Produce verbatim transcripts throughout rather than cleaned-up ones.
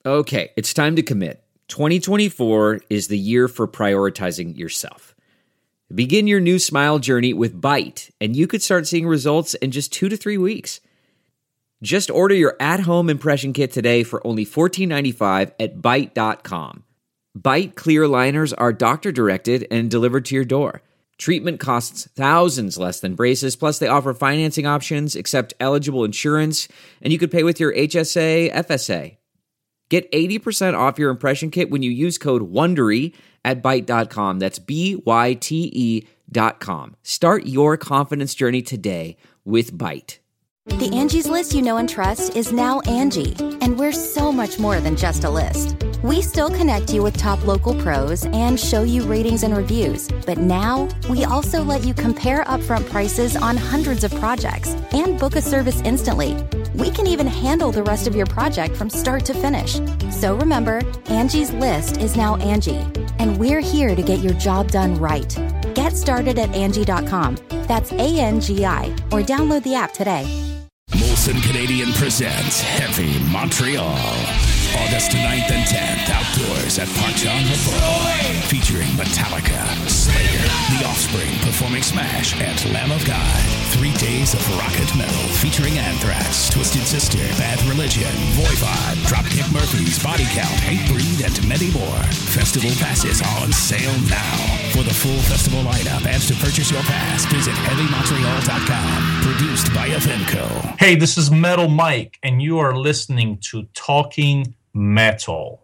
Okay, it's time to commit. twenty twenty-four is the year for prioritizing yourself. Begin your new smile journey with Byte, and you could start seeing results in just two to three weeks. Just order your at-home impression kit today for only fourteen ninety-five at byte dot com. Byte clear aligners are doctor-directed and delivered to your door. Treatment costs thousands less than braces, plus they offer financing options, accept eligible insurance, and you could pay with your H S A, F S A. Get eighty percent off your impression kit when you use code WONDERY at byte dot com. That's B Y T E dot com. Start your confidence journey today with Byte. The Angie's List you know and trust is now Angie, and we're so much more than just a list. We still connect you with top local pros and show you ratings and reviews, but now we also let you compare upfront prices on hundreds of projects and book a service instantly. We can even handle the rest of your project from start to finish. So remember, Angie's List is now Angie, and we're here to get your job done right. Get started at Angie dot com. That's A N G I, or download the app today. Molson Canadian presents Heavy Montreal. August ninth and tenth, outdoors at Park Jean-Raffael. Featuring Metallica, Slayer, The Offspring performing Smash, and Lamb of God. Three days of rocket metal featuring Anthrax, Twisted Sister, Bad Religion, Voivod, Dropkick Murphys, Body Count, Hatebreed, and many more. Festival passes on sale now. For the full festival lineup and to purchase your pass, visit heavy montreal dot com. Produced by Avemco. Hey, this is Metal Mike, and you are listening to Talking Metal.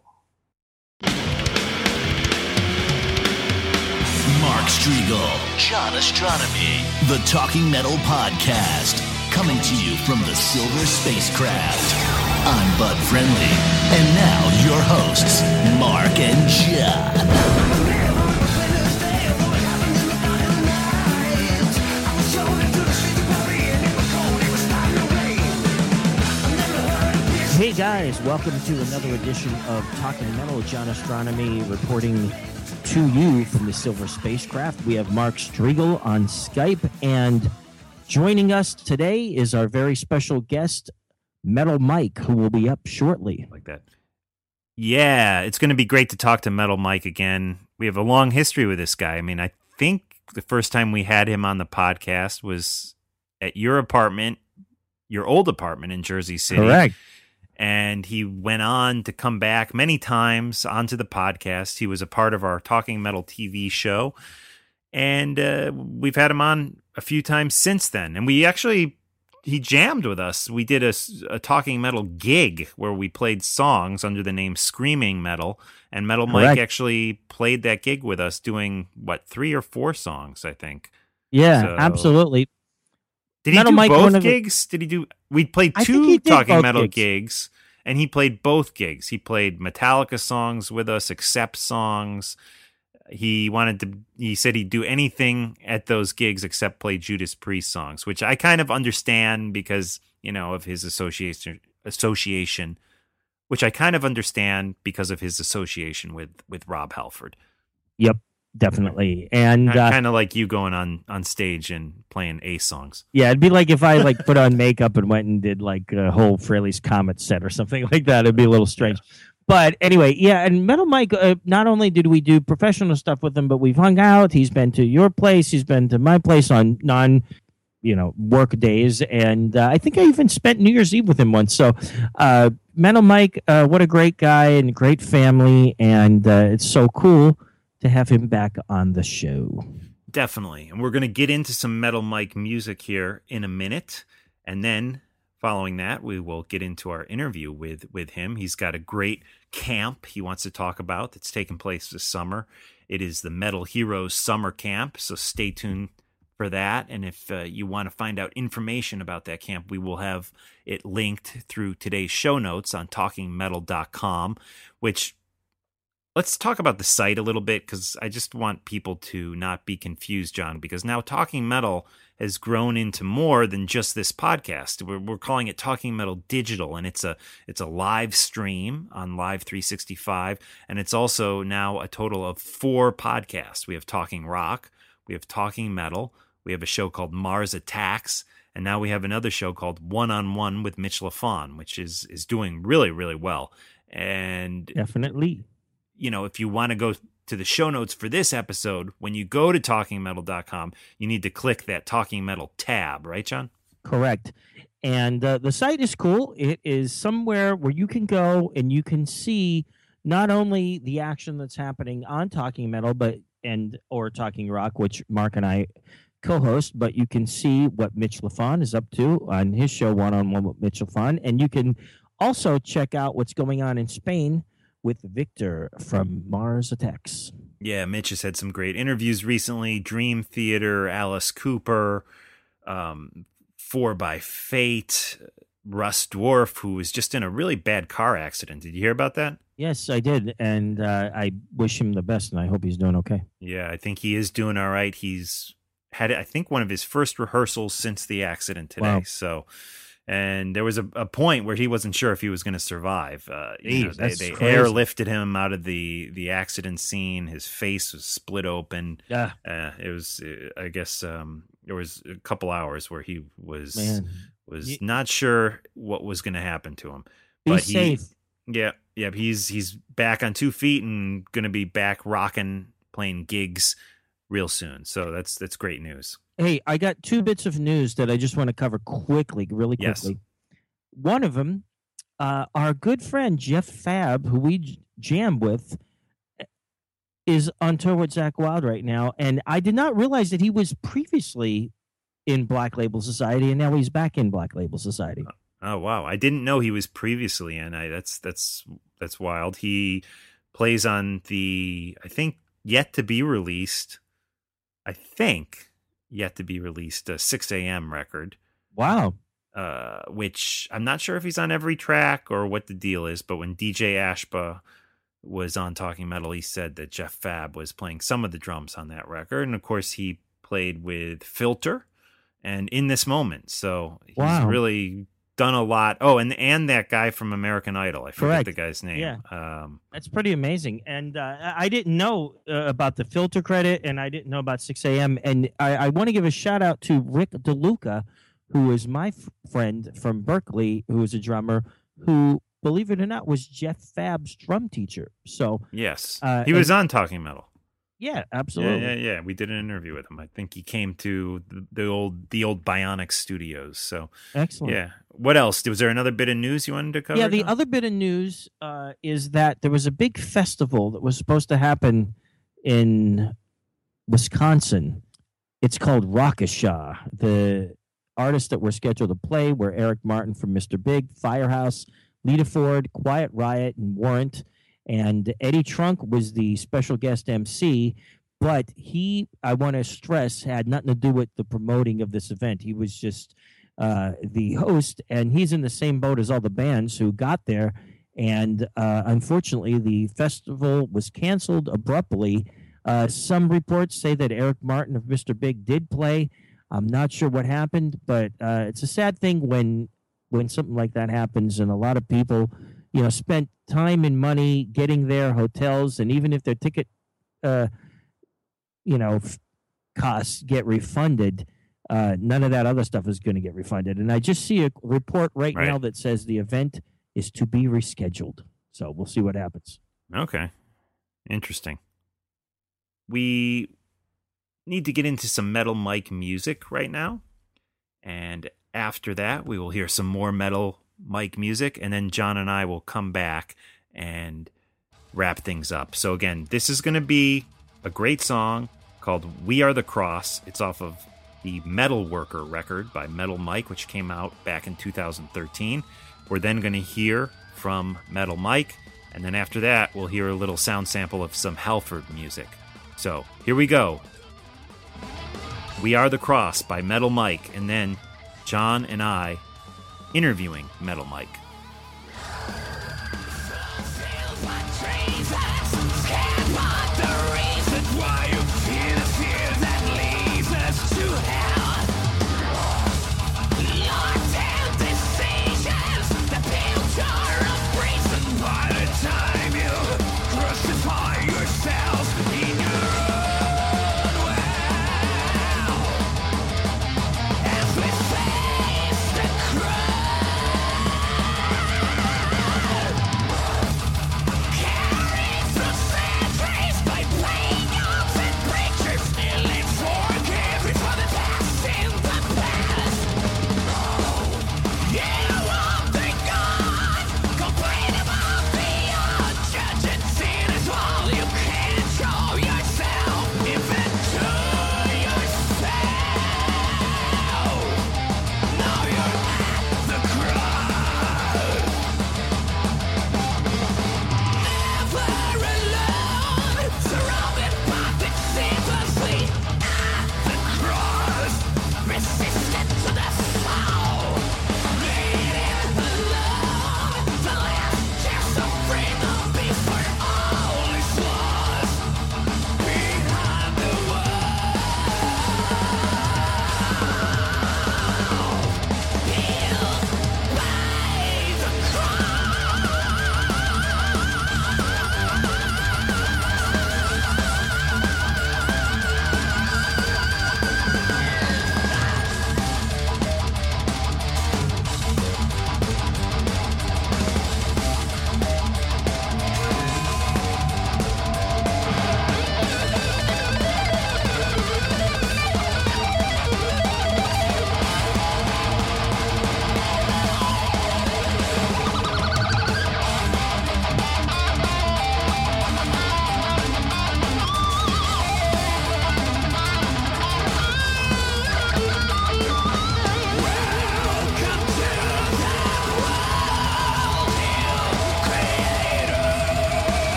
Mark Strigl, John Astronomy, the Talking Metal Podcast, coming to you from the Silver Spacecraft. I'm Bud Friendly, and now your hosts, Mark and John. Hey guys, welcome to another edition of Talking Metal. John Astronomy reporting to you from the Silver Spacecraft. We have Mark Strigl on Skype, and joining us today is our very special guest, Metal Mike, who will be up shortly. Like that. Yeah, it's going to be great to talk to Metal Mike again. We have a long history with this guy. I mean, I think the first time we had him on the podcast was at your apartment, your old apartment in Jersey City. Correct. And he went on to come back many times onto the podcast. He was a part of our Talking Metal T V show. And uh, we've had him on a few times since then. And we actually, he jammed with us. We did a, a Talking Metal gig where we played songs under the name Screaming Metal. And Metal Correct. Mike actually played that gig with us doing, what, three or four songs, I think. Yeah, So- absolutely. Did he Metal do Mike, one both of the- gigs? Did he do? We played I think two he did Talking both Metal gigs. gigs. and he played both gigs. He played Metallica songs with us, Accept songs. He wanted to. He said he'd do anything at those gigs except play Judas Priest songs, which I kind of understand because you know of his association. Association, which I kind of understand because of his association with with Rob Halford. Yep. Definitely. And uh, kind of like you going on, on stage and playing Ace songs. Yeah, it'd be like if I like put on makeup and went and did like a whole Fraley's Comet set or something like that. It'd be a little strange. Yeah. But anyway, yeah, and Metal Mike, uh, not only did we do professional stuff with him, but we've hung out. He's been to your place. He's been to my place on non, you know, work days. And uh, I think I even spent New Year's Eve with him once. So uh, Metal Mike, uh, what a great guy and great family. And uh, it's so cool to have him back on the show. Definitely. And we're going to get into some Metal Mike music here in a minute. And then following that, we will get into our interview with, with him. He's got a great camp he wants to talk about that's taking place this summer. It is the Metal Heroes Summer Camp, so stay tuned for that. And if uh, you want to find out information about that camp, we will have it linked through today's show notes on talking metal dot com, which... Let's talk about the site a little bit because I just want people to not be confused, John, because now Talking Metal has grown into more than just this podcast. We're, we're calling it Talking Metal Digital, and it's a it's a live stream on Live three sixty-five, and it's also now a total of four podcasts. We have Talking Rock, we have Talking Metal, we have a show called Mars Attacks, and now we have another show called One on One with Mitch LaFon, which is is doing really, really well. And Definitely. you know, if you want to go to the show notes for this episode, when you go to talking metal dot com, you need to click that Talking Metal tab, right, John? Correct. And uh, the site is cool. It is somewhere where you can go and you can see not only the action that's happening on Talking Metal, but and or Talking Rock, which Mark and I co-host, but you can see what Mitch LaFon is up to on his show One on One with Mitch LaFon, and you can also check out what's going on in Spain with Victor from Mars Attacks. Yeah, Mitch has had some great interviews recently. Dream Theater, Alice Cooper, um, Four by Fate, Russ Dwarf, who was just in a really bad car accident. Did you hear about that? Yes, I did, and uh, I wish him the best, and I hope he's doing okay. Yeah, I think he is doing all right. He's had, I think, one of his first rehearsals since the accident today. Wow. So, and there was a, a point where he wasn't sure if he was going to survive. Uh, you know, Jeez, they that's they crazy. airlifted him out of the, the accident scene. His face was split open. Yeah, Uh, it was, uh, I guess, um, there was a couple hours where he was man. was You- not sure what was going to happen to him. Be But he, safe. yeah, yeah, he's he's back on two feet and going to be back rocking, playing gigs real soon. So that's that's great news. Hey, I got two bits of news that I just want to cover quickly, really Yes. quickly. One of them, uh, our good friend Jeff Fab, who we j- jam with, is on tour with Zach Wild right now, and I did not realize that he was previously in Black Label Society, and now he's back in Black Label Society. Oh wow, I didn't know he was previously in. I that's that's that's wild. He plays on the I think yet to be released. I think yet to be released a six a.m. record. Wow. Uh, which I'm not sure if he's on every track or what the deal is, but when D J Ashba was on Talking Metal, he said that Jeff Fab was playing some of the drums on that record. And of course, he played with Filter and In This Moment. So he's Wow. really done a lot. Oh, and and that guy from American Idol. I forget Correct. the guy's name. Yeah. Um, That's pretty amazing. And uh, I I didn't know uh, about the Filter credit, and I didn't know about six a.m. And I, I want to give a shout out to Rick DeLuca, who is my f- friend from Berkeley, who is a drummer, who, believe it or not, was Jeff Fab's drum teacher. So, yes. Uh, he was and- on Talking Metal. yeah, absolutely. Yeah, yeah, yeah. We did an interview with him. I think he came to the, the old the old Bionic Studios. So Excellent. yeah. What else? Was there another bit of news you wanted to cover? Yeah, the John? other bit of news uh, is that there was a big festival that was supposed to happen in Wisconsin. It's called Rockashaw. The artists that were scheduled to play were Eric Martin from Mister Big, Firehouse, Lita Ford, Quiet Riot, and Warrant. And Eddie Trunk was the special guest M C, but he, I want to stress, had nothing to do with the promoting of this event. He was just uh, the host, and he's in the same boat as all the bands who got there. And uh, unfortunately, the festival was canceled abruptly. Uh, some reports say that Eric Martin of Mister Big did play. I'm not sure what happened, but uh, it's a sad thing when when something like that happens, and a lot of people, you know, spent time and money getting there, hotels, and even if their ticket, uh, you know, f- costs get refunded, uh, none of that other stuff is going to get refunded. And I just see a report right, Right. now that says the event is to be rescheduled. So we'll see what happens. Okay. Interesting. We need to get into some Metal Mike music right now. And after that, we will hear some more Metal Mike music. And then John and I will come back and wrap things up. So again, this is going to be a great song called We Are the Cross. It's off of the Metal Worker record by Metal Mike, which came out back in two thousand thirteen. We're then going to hear from Metal Mike. And then after that, we'll hear a little sound sample of some Halford music. So here we go. We Are the Cross by Metal Mike, and then John and I interviewing Metal Mike.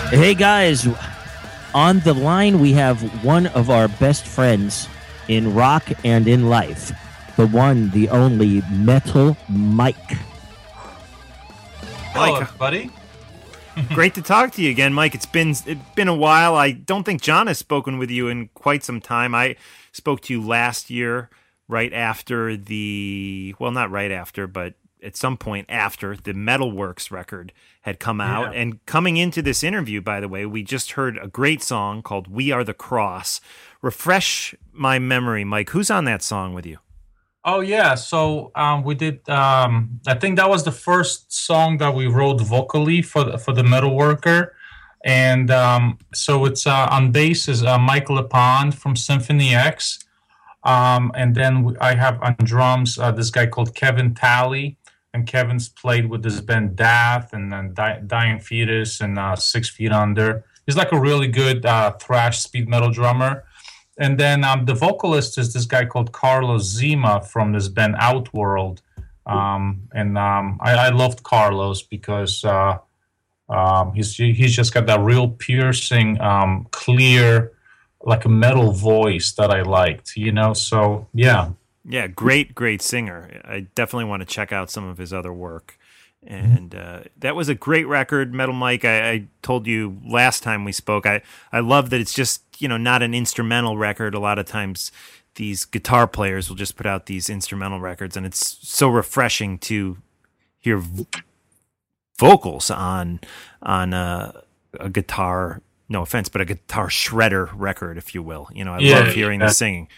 Hey guys, on the line we have one of our best friends in rock and in life, the one, the only Metal Mike. Hello, Mike, everybody. great to talk to you again, Mike. It's been it's been a while. I don't think John has spoken with you in quite some time. I spoke to you last year, right after the well, not right after, but at some point after the Metalworks record had come out. Yeah. And coming into this interview, by the way, we just heard a great song called "We Are the Cross." Refresh my memory, Mike. Who's on that song with you? Oh yeah, so um, we did. Um, I think that was the first song that we wrote vocally for the, for the Metal Worker, and um, so it's uh, on bass is uh, Mike LePond from Symphony X, um, and then we, I have on drums uh, this guy called Kevin Talley, and Kevin's played with this band Death and then Di- Dying Fetus and uh, Six Feet Under. He's like a really good uh, thrash speed metal drummer. And then um, the vocalist is this guy called Carlos Zima from this band Outworld. Um, and um, I, I loved Carlos because uh, um, he's he's just got that real piercing, um, clear, like a metal voice that I liked, you know? So, yeah. Yeah, great, great singer. I definitely want to check out some of his other work. And uh, that was a great record, Metal Mike. I, I told you last time we spoke, I, I love that it's just, you know, not an instrumental record. A lot of times these guitar players will just put out these instrumental records, and it's so refreshing to hear v- vocals on on uh, a guitar, no offense, but a guitar shredder record, if you will. You know, I Yeah, love hearing yeah. the singing.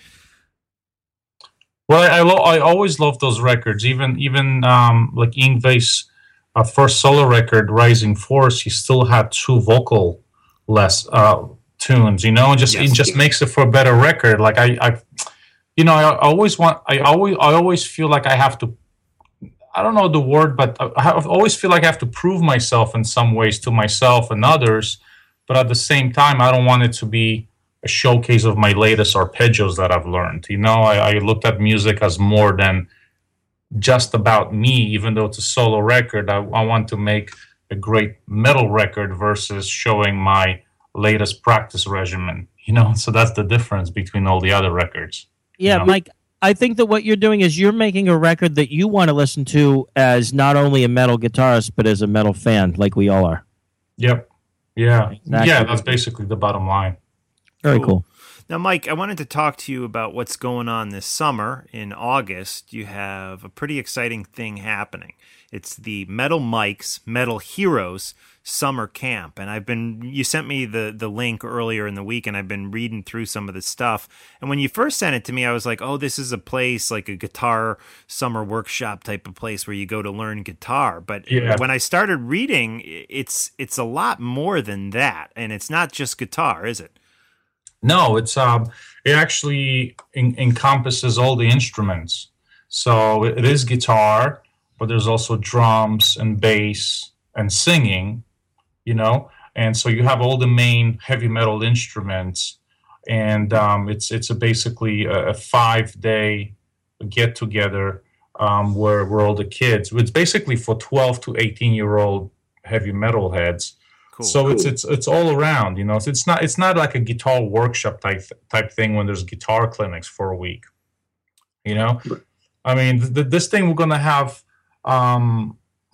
Well, I, I, lo- I always love those records. Even even um, like Yngwie's uh, first solo record, Rising Force, he still had two vocal less uh, tunes. You know, and just Yes. it just makes it for a better record. Like I, I you know, I, I always want. I always I always feel like I have to. I don't know the word, but I, I always feel like I have to prove myself in some ways to myself and others. But at the same time, I don't want it to be a showcase of my latest arpeggios that I've learned. You know, I, I looked at music as more than just about me, even though it's a solo record. I, I want to make a great metal record versus showing my latest practice regimen, you know? So that's the difference between all the other records. Yeah, you know? Mike, I think that what you're doing is you're making a record that you want to listen to as not only a metal guitarist, but as a metal fan, like we all are. Yep. Yeah. Exactly. Yeah, that's basically the bottom line. Very Cool. cool. Now, Mike, I wanted to talk to you about what's going on this summer. In August, you have a pretty exciting thing happening. It's the Metal Mike's Metal Heroes Summer Camp. And I've been, you sent me the, the link earlier in the week, and I've been reading through some of the stuff. And when you first sent it to me, I was like, oh, this is a place like a guitar summer workshop type of place where you go to learn guitar. But Yeah. when I started reading, it's it's a lot more than that. And it's not just guitar, is it? No, it's um, it actually en- encompasses all the instruments. So it is guitar, but there's also drums and bass and singing, you know. And so you have all the main heavy metal instruments, and um, it's it's a basically a, a five day get together um, where where all the kids. It's basically for twelve to eighteen year old heavy metal heads. Cool. So it's it's it's all around, you know. So it's not it's not like a guitar workshop type type thing when there's guitar clinics for a week, you know. I mean, th- th- this thing we're gonna have, um,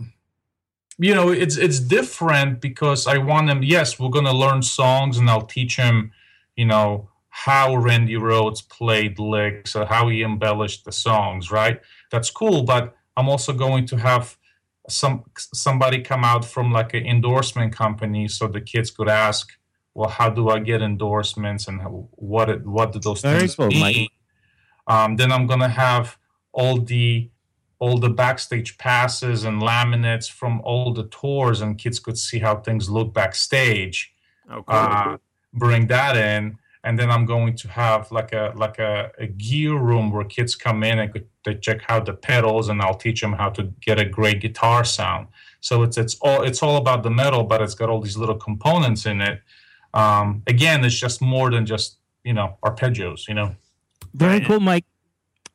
you know, it's it's different because I want them. Yes, we're gonna learn songs, and I'll teach them, you know, how Randy Rhoads played licks or how he embellished the songs. Right, that's cool. But I'm also going to have some somebody come out from like an endorsement company, so the kids could ask, well, how do I get endorsements, and how, what it, what do those Very things cool, mean? Mike. Um, then I'm gonna have all the all the backstage passes and laminates from all the tours, and kids could see how things look backstage. Oh, cool. Uh, bring that in, and then I'm going to have like a like a, a gear room where kids come in and could, they check out the pedals, and I'll teach them how to get a great guitar sound. So it's it's all it's all about the metal, but it's got all these little components in it. Um, again, it's just more than just, you know, arpeggios, you know. Very Right. cool, Mike.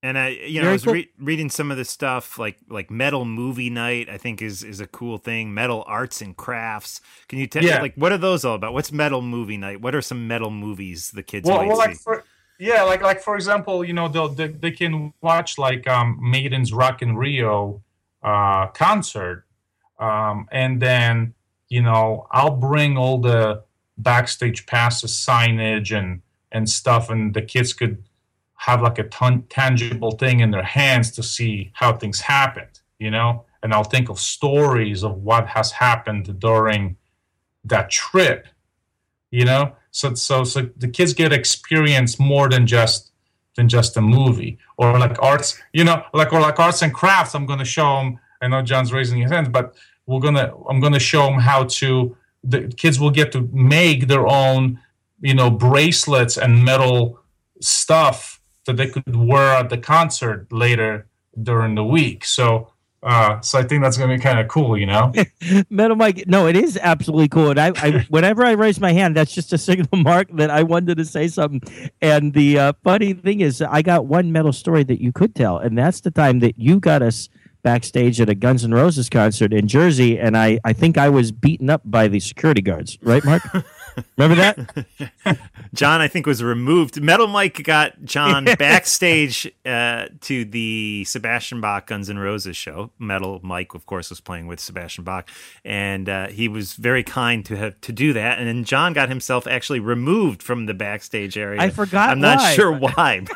And I, you know, Very I was cool. re- reading some of the stuff like like metal movie night. I think is is a cool thing. Metal arts and crafts. Can you tell Yeah. like what are those all about? What's metal movie night? What are some metal movies the kids well, might well, see? like for, yeah, like like for example, you know, they'll, they they can watch like um, Maiden's Rock in Rio uh, concert, um, and then you know I'll bring all the backstage passes, signage, and and stuff, and the kids could have like a ton, tangible thing in their hands to see how things happened, you know, and I'll think of stories of what has happened during that trip, you know. So, so, so the kids get experience more than just than just a movie, or like arts, you know, like or like arts and crafts. I'm gonna show them. I know John's raising his hand, but we're gonna I'm gonna show them how to. The kids will get to make their own, you know, bracelets and metal stuff that they could wear at the concert later during the week. So, uh, so I think that's going to be kind of cool, you know? Metal Mike, no, it is absolutely cool. And I, I, whenever I raise my hand, that's just a signal mark that I wanted to say something. And the uh, funny thing is, I got one metal story that you could tell, and that's the time that you got us backstage at a Guns N' Roses concert in Jersey, and I, I think I was beaten up by the security guards. Right, Mark? Remember that? John, I think, was removed. Metal Mike got John backstage uh, to the Sebastian Bach Guns N' Roses show. Metal Mike, of course, was playing with Sebastian Bach, and uh, he was very kind to have to do that. And then John got himself actually removed from the backstage area. I forgot I'm not why. sure why.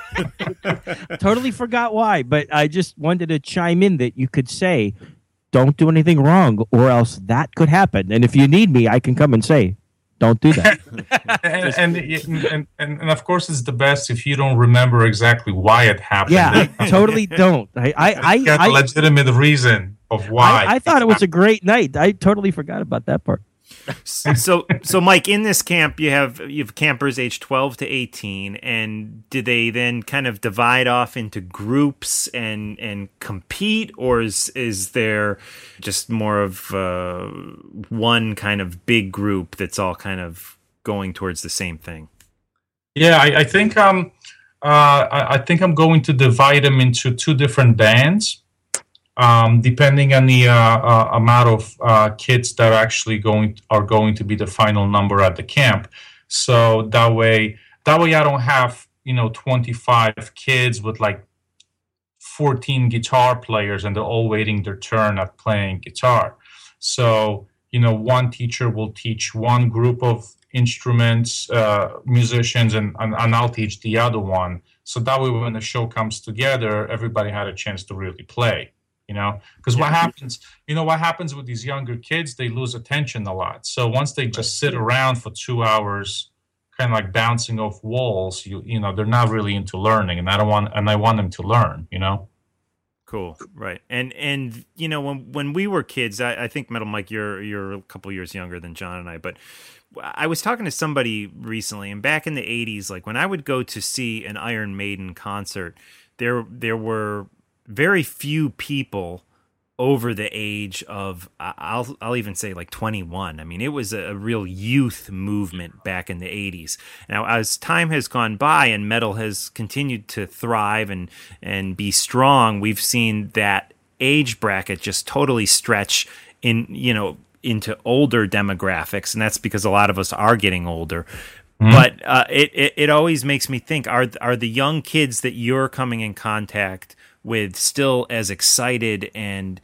Totally forgot why, but I just wanted to chime in that you could say, don't do anything wrong, or else that could happen. And if you need me, I can come and say, don't do that. and, and, and, and, and of course, it's the best if you don't remember exactly why it happened. Yeah, totally don't. I, I, I, You got I, a legitimate reason of why. I, I thought it was a great night. I totally forgot about that part. so, so Mike, in this camp, you have you have campers aged twelve to eighteen, and do they then kind of divide off into groups and and compete, or is is there just more of uh, one kind of big group that's all kind of going towards the same thing? Yeah, I, I think um, uh, I, I think I'm going to divide them into two different bands. Um, depending on the uh, uh, amount of uh, kids that are actually going are going to be the final number at the camp, so that way that way I don't have you know twenty-five kids with like fourteen guitar players and they're all waiting their turn at playing guitar. So you know one teacher will teach one group of instruments, uh, musicians, and, and and I'll teach the other one. So that way when the show comes together, everybody had a chance to really play. You know, because what happens, you know, what happens with these younger kids, they lose attention a lot. So once they just sit around for two hours, kind of like bouncing off walls, you you know, they're not really into learning, and I don't want, and I want them to learn, you know. Cool, right? And and you know, when when we were kids, I, I think Metal Mike, you're you're a couple years younger than John and I, but I was talking to somebody recently, and back in the eighties, like when I would go to see an Iron Maiden concert, there there were very few people over the age of, I'll I'll even say like twenty-one. I mean, it was a, a real youth movement back in the eighties. Now, as time has gone by and metal has continued to thrive and and be strong, we've seen that age bracket just totally stretch in, you know, into older demographics, and that's because a lot of us are getting older. Mm-hmm. But uh, it, it it always makes me think: are are the young kids that you're coming in contact with still as excited and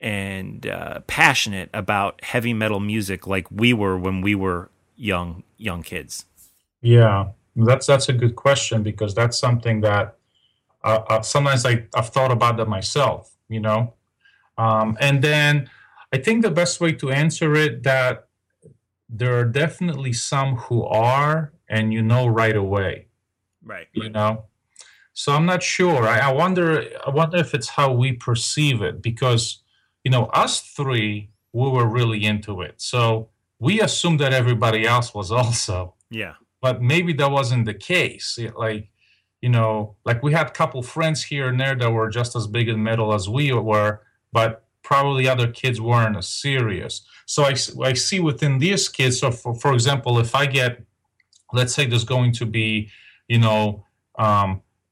and uh, passionate about heavy metal music like we were when we were young young kids? Yeah, that's that's a good question, because that's something that uh, uh, sometimes I, I've thought about that myself, you know. Um, and then I think the best way to answer it, that there are definitely some who are, and you know right away. Right. You know? So I'm not sure. I, I wonder I wonder if it's how we perceive it, because, you know, us three, we were really into it. So we assumed that everybody else was also. Yeah. But maybe that wasn't the case. It, like, you know, like we had a couple friends here and there that were just as big in metal as we were, but probably other kids weren't as serious. So I, I see within these kids, so for, for example, if I get, let's say there's going to be, you know, um,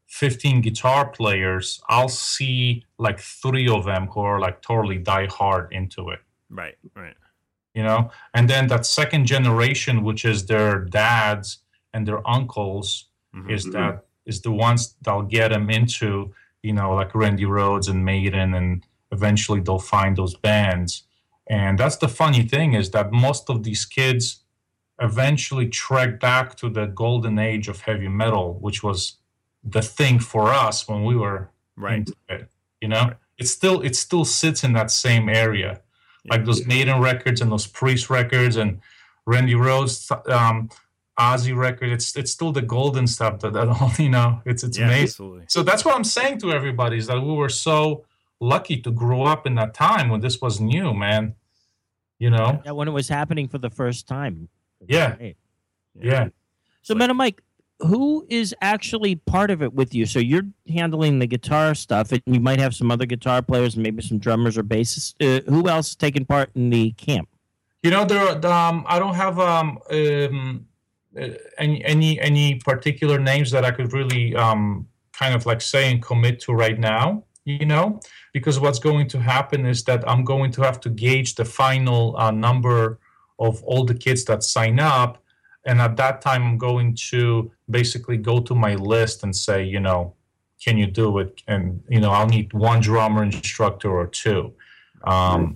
fifteen guitar players, I'll see like three of them who are like totally die hard into it. Right, right. You know, and then that second generation, which is their dads and their uncles, mm-hmm. is that is the ones that'll get them into, you know, like Randy Rhoads and Maiden, and eventually they'll find those bands. And that's the funny thing, is that most of these kids eventually trek back to the golden age of heavy metal, which was the thing for us when we were right. into it. You know, right. it still it still sits in that same area. Like those Maiden records and those Priest records and Randy Rhoads, um, Ozzy record, it's it's still the golden stuff that, that you know, it's it's yeah, amazing. Absolutely. So that's what I'm saying to everybody, is that we were so lucky to grow up in that time when this was new, man. You know? Yeah, when it was happening for the first time. Yeah. Right. Yeah. So, Metal Mike, who is actually part of it with you? So you're handling the guitar stuff, and you might have some other guitar players and maybe some drummers or bassists. Uh, who else is taking part in the camp? You know, there. Um, I don't have um, um, any any any particular names that I could really um, kind of like say and commit to right now. You know, because what's going to happen is that I'm going to have to gauge the final uh, number of all the kids that sign up. And at that time, I'm going to basically go to my list and say, you know, can you do it? And, you know, I'll need one drummer instructor or two. Um,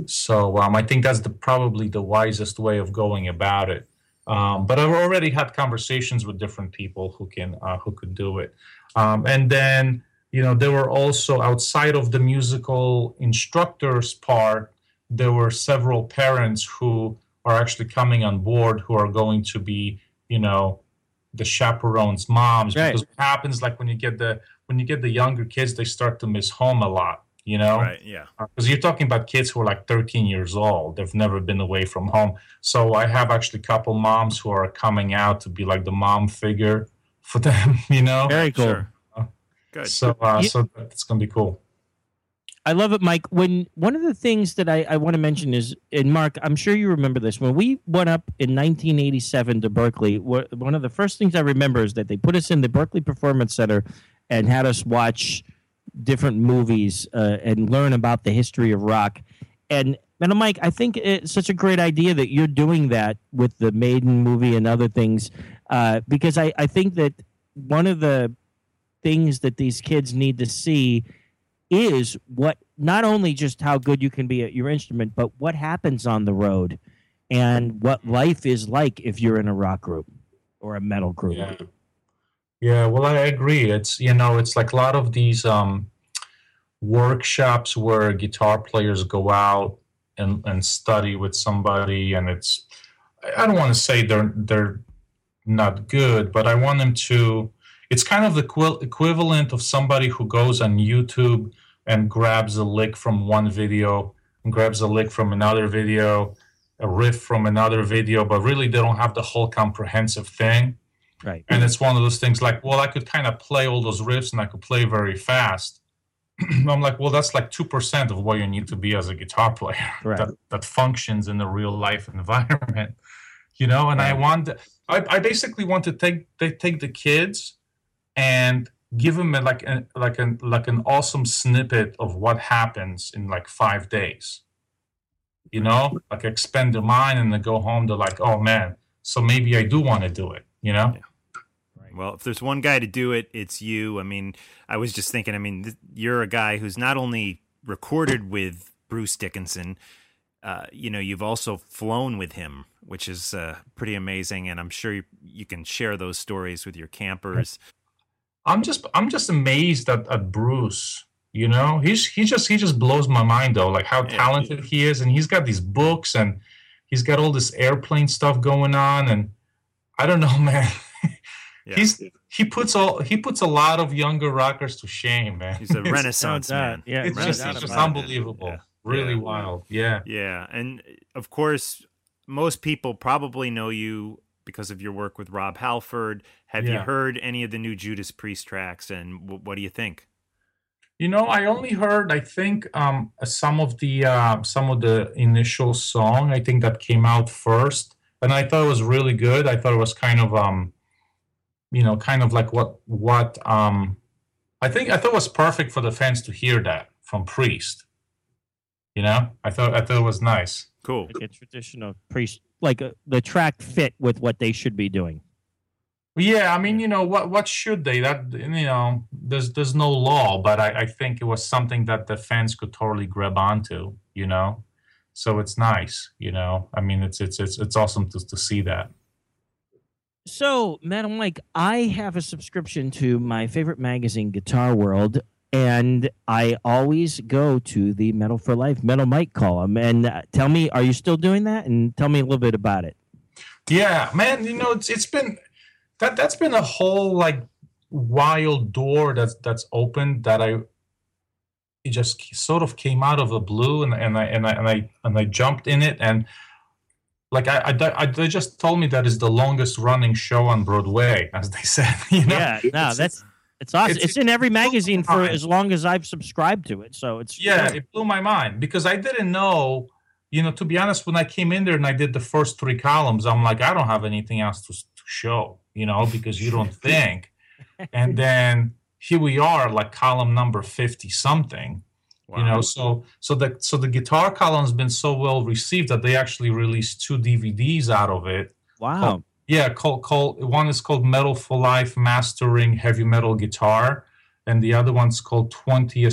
so um, I think that's the, probably the wisest way of going about it. Um, but I've already had conversations with different people who can uh, who could do it. Um, and then, you know, there were also, outside of the musical instructors part, there were several parents who are actually coming on board, who are going to be, you know, the chaperones' moms. Right. Because what happens, like when you get the when you get the younger kids, they start to miss home a lot, you know? Right, yeah. Because you're talking about kids who are like thirteen years old. They've never been away from home. So I have actually a couple moms who are coming out to be like the mom figure for them, you know? Very cool. Sure. Good. So, uh, You- so that's going to be cool. I love it, Mike. When one of the things that I, I want to mention is, and Mark, I'm sure you remember this, when we went up in nineteen eighty-seven to Berkeley, wha- one of the first things I remember is that they put us in the Berkeley Performance Center and had us watch different movies uh, and learn about the history of rock. And, and Mike, I think it's such a great idea that you're doing that with the Maiden movie and other things, uh, because I, I think that one of the things that these kids need to see is what, not only just how good you can be at your instrument, but what happens on the road and what life is like if you're in a rock group or a metal group. Yeah. Yeah, well, I agree. It's, you know, it's like a lot of these um, workshops where guitar players go out and, and study with somebody, and it's, I don't want to say they're they're not good, but I want them to, it's kind of the equi- equivalent of somebody who goes on YouTube and grabs a lick from one video and grabs a lick from another video, a riff from another video, but really they don't have the whole comprehensive thing. Right. And it's one of those things like, well, I could kind of play all those riffs and I could play very fast. I'm like, well, that's like two percent of what you need to be as a guitar player Right. that, that functions in the real life environment, you know? And I want, I, I basically want to take, they take the kids and give them a, like a, like an like an awesome snippet of what happens in like five days. You know, like expand their mind, and then go home. They're like, oh man, so maybe I do want to do it. You know. Yeah. Well, if there's one guy to do it, it's you. I mean, I was just thinking. I mean, th- you're a guy who's not only recorded with Bruce Dickinson. Uh, you know, you've also flown with him, which is uh, pretty amazing, and I'm sure you, you can share those stories with your campers. I'm just I'm just amazed at, at Bruce. You know, he's he just he just blows my mind though, like how Yeah. talented he is, and he's got these books and he's got all this airplane stuff going on, and I don't know, man. Yeah. He's he puts all he puts a lot of younger rockers to shame, man. He's a It's- renaissance No doubt. man. Yeah, It's no just doubt it's just about it. unbelievable, Yeah. really Yeah. wild. Yeah. Yeah, and of course, most people probably know you because of your work with Rob Halford. Have you Yeah. heard any of the new Judas Priest tracks, and w- what do you think? You know, I only heard, I think, um, some of the uh, some of the initial song. I think that came out first, and I thought it was really good. I thought it was kind of, um, you know, kind of like what what um, I think I thought it was perfect for the fans to hear that from Priest. You know, I thought I thought it was nice. Cool. Like a traditional Priest, like a, the track fit with what they should be doing. Yeah, I mean, you know, what what should they? That you know, there's there's no law, but I, I think it was something that the fans could totally grab onto. You know, so it's nice. You know, I mean, it's it's it's it's awesome to to see that. So, Madam Mike, I have a subscription to my favorite magazine, Guitar World, and I always go to the Metal for Life Metal Mike column. And uh, tell me, are you still doing that? And tell me a little bit about it. Yeah, man, you know, it's it's been that that's been a whole like wild door that's that's opened that I it just sort of came out of the blue, and and I and I and I and I jumped in it. And like I, I, I, they just told me that is the longest running show on Broadway, as they said. You know? Yeah, no, it's, that's it's awesome. It's, it's in every magazine for mind. as long as I've subscribed to it. So it's yeah, cool. it blew my mind because I didn't know. You know, to be honest, when I came in there and I did the first three columns, I'm like, I don't have anything else to, to show. You know, because you don't think. And then here we are, like column number fifty something. Wow. You know, so so the so the guitar column has been so well received that they actually released two D V Ds out of it. Wow. Called, yeah, called called one is called Metal for Life Mastering Heavy Metal Guitar, and the other one's called twenty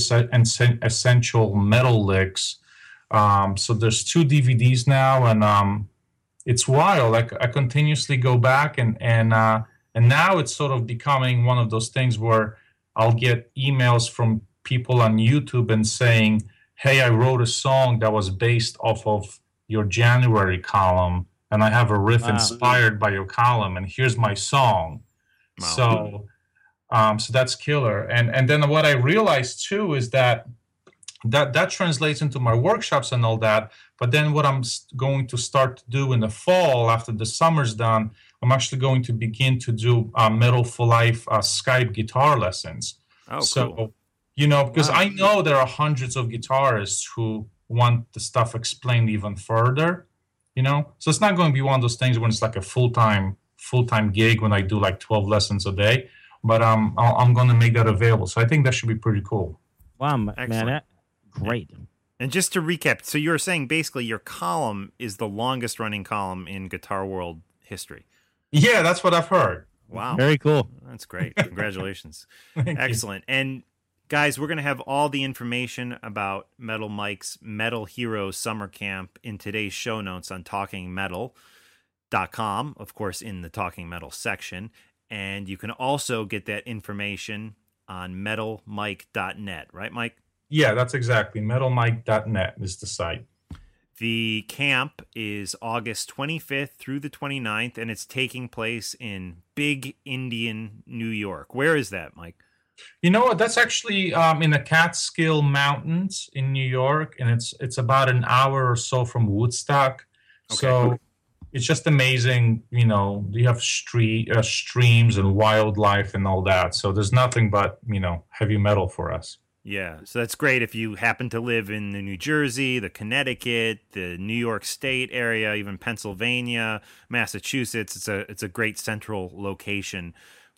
Essential Metal Licks. Um, so there's two D V Ds now, and um, it's wild. Like I continuously go back, and and uh, and now it's sort of becoming one of those things where I'll get emails from people on YouTube and saying, hey, I wrote a song that was based off of your January column, and I have a riff wow. inspired by your column, and here's my song. Wow. So um, so that's killer. And and then what I realized too is that that that translates into my workshops and all that, but then what I'm going to start to do in the fall after the summer's done, I'm actually going to begin to do uh, Metal for Life uh, Skype guitar lessons. Oh, so, cool. You know, because wow. I know there are hundreds of guitarists who want the stuff explained even further, you know? So it's not going to be one of those things when it's like a full-time full-time gig when I do like twelve lessons a day, but um, I'll, I'm going to make that available. So I think that should be pretty cool. Wow, man, that, great. And just to recap, so you were saying basically your column is the longest running column in Guitar World history. Yeah, that's what I've heard. Wow. Very cool. That's great. Congratulations. Excellent. You. And guys, we're going to have all the information about Metal Mike's Metal Heroes Summer Camp in today's show notes on talking metal dot com, of course, in the Talking Metal section. And you can also get that information on metal mike dot net, right, Mike? Yeah, that's exactly. metal mike dot net is the site. The camp is August twenty-fifth through the twenty-ninth, and it's taking place in Big Indian, New York. Where is that, Mike? You know what? That's actually um, in the Catskill Mountains in New York, and it's it's about an hour or so from Woodstock. Okay. So it's just amazing. You know, you have street uh, streams and wildlife and all that. So there's nothing but, you know, heavy metal for us. Yeah, so that's great if you happen to live in the New Jersey, the Connecticut, the New York State area, even Pennsylvania, Massachusetts. It's a it's a great central location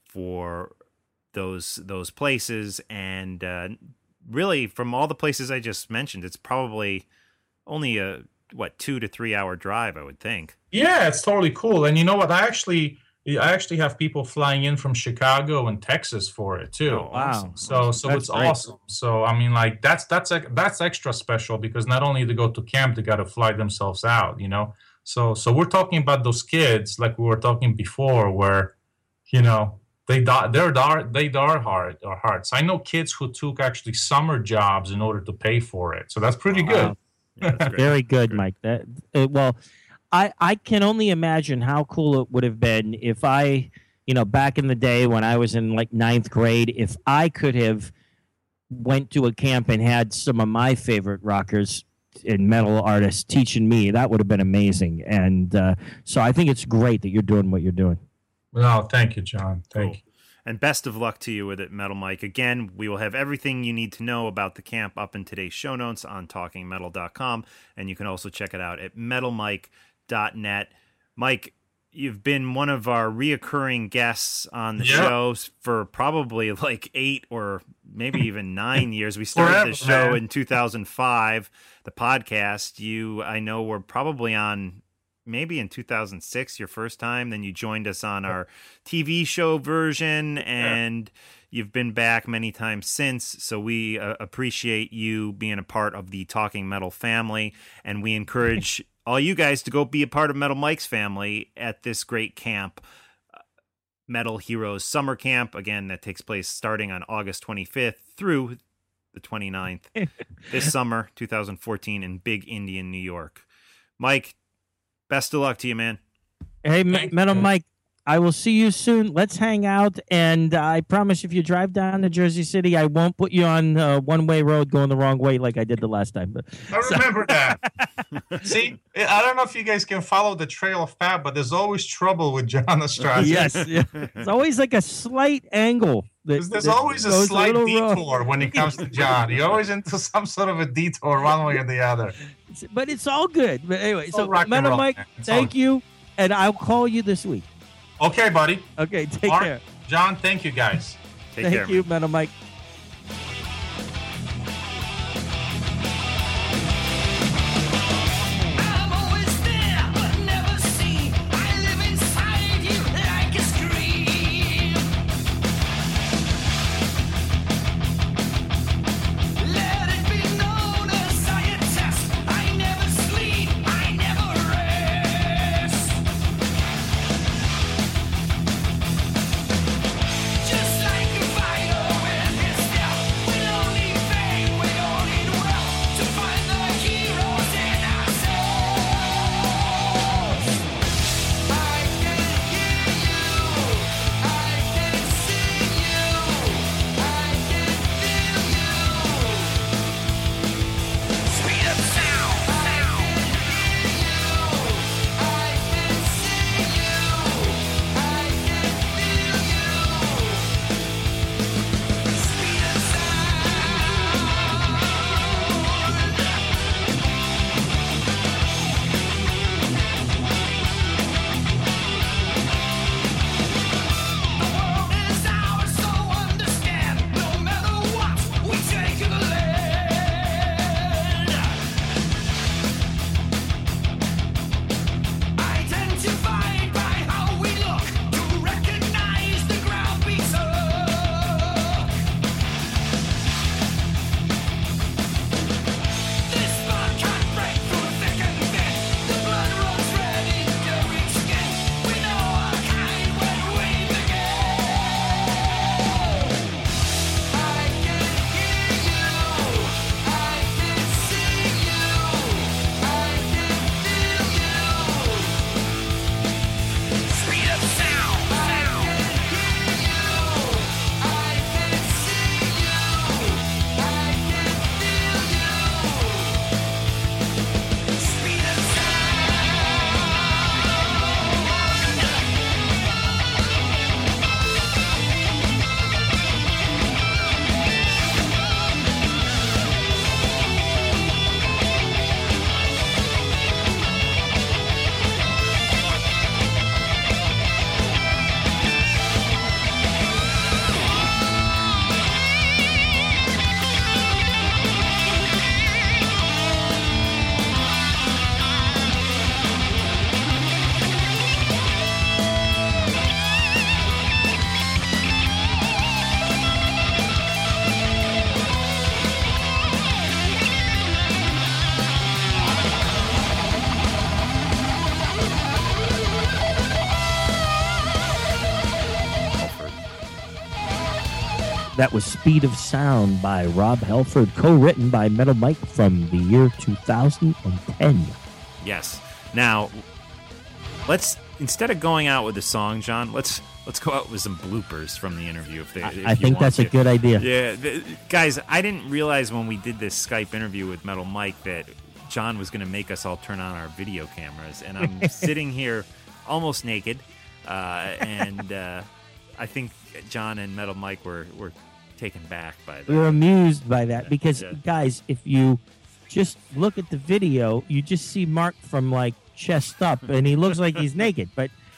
for those those places, and uh, really from all the places I just mentioned, it's probably only a what two to three hour drive, I would think. Yeah, it's totally cool. And you know what? I actually I actually have people flying in from Chicago and Texas for it too. Oh, wow! So so that's it's great. awesome. So I mean, like that's that's that's extra special because not only they go to camp, they got to fly themselves out. You know. So so we're talking about those kids like we were talking before, where you know. They die, they're dar, they die hard or hard. So I know kids who took actually summer jobs in order to pay for it. So that's pretty good. Wow. Yeah, that's Very good, great. Mike. That uh, well, I I can only imagine how cool it would have been if I, you know, back in the day when I was in like ninth grade, if I could have went to a camp and had some of my favorite rockers and metal artists teaching me. That would have been amazing. And uh, so I think it's great that you're doing what you're doing. Well, thank you, John. Thank cool. you. And best of luck to you with it, Metal Mike. Again, we will have everything you need to know about the camp up in today's show notes on talking metal dot com, and you can also check it out at metal mike dot net. Mike, you've been one of our reoccurring guests on the Yep. show for probably like eight or maybe even nine years. We started Forever, the show man. in two thousand five, the podcast. You, I know, were probably on maybe in two thousand six, your first time. Then you joined us on our T V show version, and you've been back many times since. So we uh, appreciate you being a part of the Talking Metal family, and we encourage all you guys to go be a part of Metal Mike's family at this great camp, uh, Metal Heroes Summer Camp. Again, that takes place starting on August twenty-fifth through the twenty-ninth this summer, two thousand fourteen, in Big Indian, New York. Mike, best of luck to you, man. Hey, Thank M- Metal you. Mike, I will see you soon. Let's hang out, and I promise if you drive down to Jersey City, I won't put you on uh, one-way road going the wrong way like I did the last time. But I remember that. See, I don't know if you guys can follow the trail of Pat, but there's always trouble with John Ostrowski. yes, yeah. It's always like a slight angle. That, There's, there's that always a goes slight little wrong. detour when it comes to John. You're always into some sort of a detour one way or the other. But it's all good. But anyway, It's so all rock and Metal roll, Mike, man. It's thank all- you, and I'll call you this week. Okay, buddy. Okay, take Mark, care. John, thank you guys. Take Thank care, you, man. Metal Mike. I'm always there, but never seen. I live inside you like a scream. Let it be known as I attest. I never sleep, I never rest. Just like a fighter with his step, we don't need fame, we don't need wealth to find the heroes in ourselves. I can hear you, I can see you, I can feel you. Speed of sound, I can hear you, I can see you, I can feel you. Speed of The world is ours, so understand. No matter what, we take the land. Identified by how we look, to recognize the ground we took. This blood can't break through thick and thin. The blood runs red in every skin. We know our kind when we begin. I can hear you, I can see you, I can feel you. Speed of sound, I can hear you, I can see you, I can feel you. Speed of That was Speed of Sound by Rob Halford, co-written by Metal Mike from the year two thousand ten. Yes. Now, let's instead of going out with a song, John, let's let's go out with some bloopers from the interview. If, they, if I you think want that's to. a good idea. Yeah, the, guys, I didn't realize when we did this Skype interview with Metal Mike that John was going to make us all turn on our video cameras, and I'm sitting here almost naked, uh, and uh, I think John and Metal Mike were were taken back by that. We were amused by that because, Yeah. guys, if you just look at the video, you just see Mark from like chest up, and he looks like he's naked. But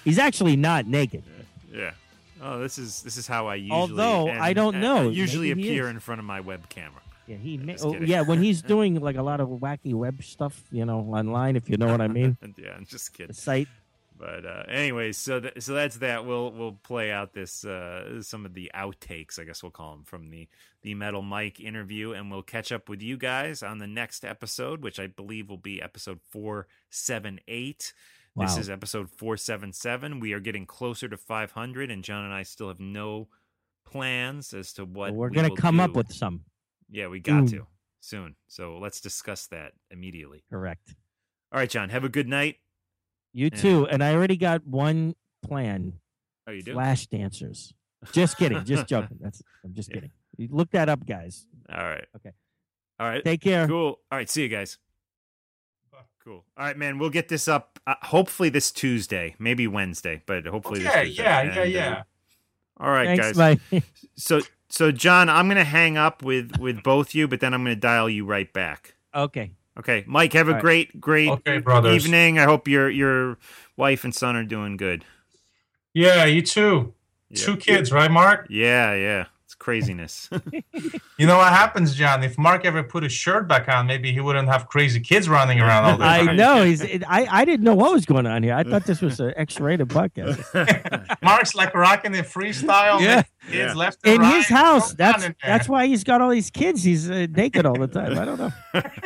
He's actually not naked. Yeah. Oh, this is this is how I usually. Although, and- I don't and know. I usually Maybe he appear is. in front of my web camera. Yeah, he. Ma- just oh, kidding. yeah, when he's doing like a lot of wacky web stuff, you know, online, if you know what I mean. Yeah, I'm just kidding. The site. But uh, anyways, so th- so that's that. We'll we'll play out this uh, some of the outtakes, I guess we'll call them, from the the Metal Mike interview, and we'll catch up with you guys on the next episode, which I believe will be episode four seven eight. This Wow. is episode four seven seven. We are getting closer to five hundred, and John and I still have no plans as to what But we're we gonna will come up do. with some. Yeah, we got Soon. to soon. So let's discuss that immediately. Correct. All right, John. Have a good night. You too. And I already got one plan. Oh, you do? Flash dancers. Just kidding. Just joking. That's. I'm just Yeah. kidding. You look that up, guys. All right. Okay. All right. Take care. Cool. All right. See you guys. Cool. All right, man. We'll get this up uh, hopefully this Tuesday, maybe Wednesday, but hopefully this Okay, Tuesday. yeah, yeah, And, uh, yeah. all right, Thanks, guys. Mike. So, so John, I'm gonna hang up with with both you, but then I'm gonna dial you right back. Okay. Okay, Mike. Have a All right. great, great Okay, brothers. evening. I hope your your wife and son are doing good. Yeah, you too. Yeah. Two kids, right, Mark? Yeah, yeah. It's craziness. You know what happens, John? If Mark ever put his shirt back on, maybe he wouldn't have crazy kids running around all the time. I know. He's. It, I. I didn't know what was going on here. I thought this was an X-rated podcast. Mark's like rocking it freestyle. Yeah. Kids Yeah. left and In right. his house. Go That's down in there. that's why he's got all these kids. He's uh, naked all the time. I don't know.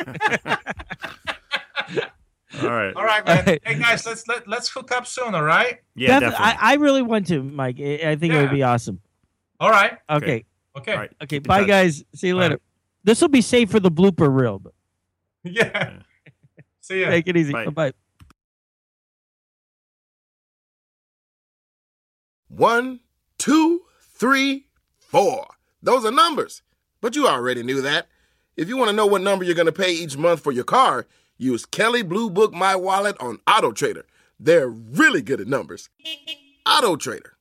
All right. All right, man. All right. Hey guys, let's let, let's hook up soon. All right. Yeah, Defi- definitely. I, I really want to, Mike. I, I think it would Yeah. be awesome. All right. Okay. Okay. All right. Okay. Keep in Bye, touch. guys. See you Bye. later. This will be safe for the blooper reel. But Yeah. See ya. take it easy. Bye. Bye bye. One, two, three, four. Those are numbers. But you already knew that. If you want to know what number you're going to pay each month for your car, use Kelly Blue Book My Wallet on Auto Trader. They're really good at numbers. Auto Trader.